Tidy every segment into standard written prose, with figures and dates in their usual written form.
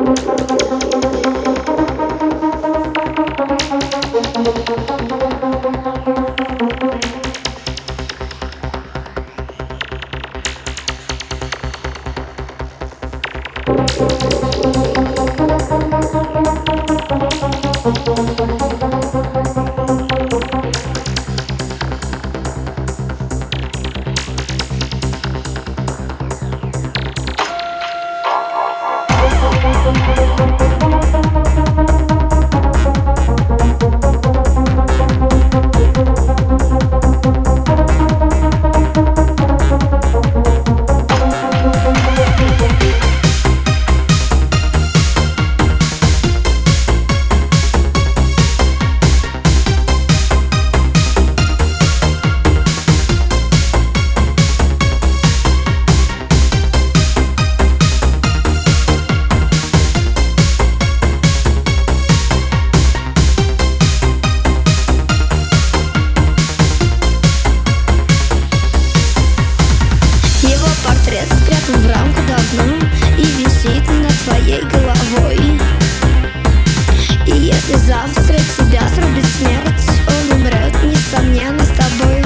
Спрятан в рамку давно и висит над твоей головой. И если завтра тебя срубит смерть, он умрет, несомненно, с тобой.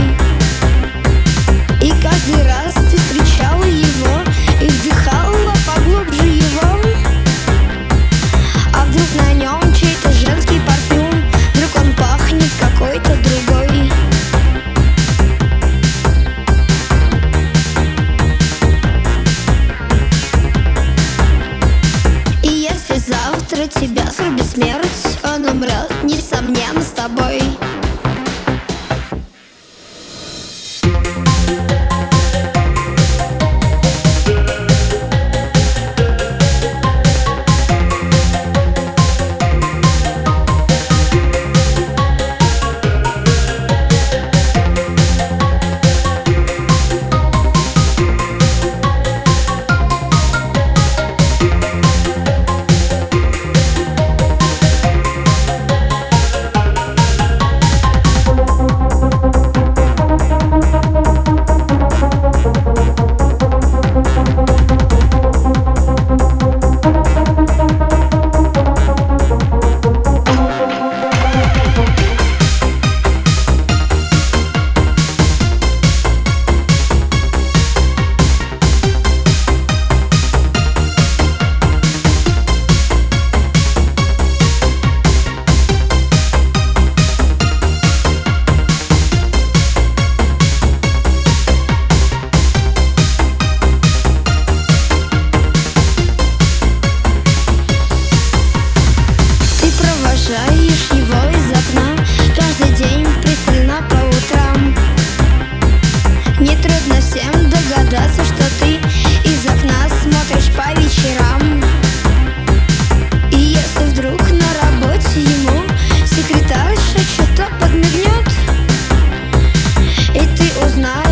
И каждый раз ты встречала его и вдыхала поглубже его. А вдруг на нем чей-то женский парфюм, вдруг он пахнет какой-то другой. Завтра тебя срубит смерть, он умрет, несомненно, с тобой. Провожаешь его из окна каждый день пристально по утрам. Нетрудно всем догадаться, что ты из окна смотришь по вечерам. И если вдруг на работе ему секретарша что-то подмигнет, и ты узнаешь,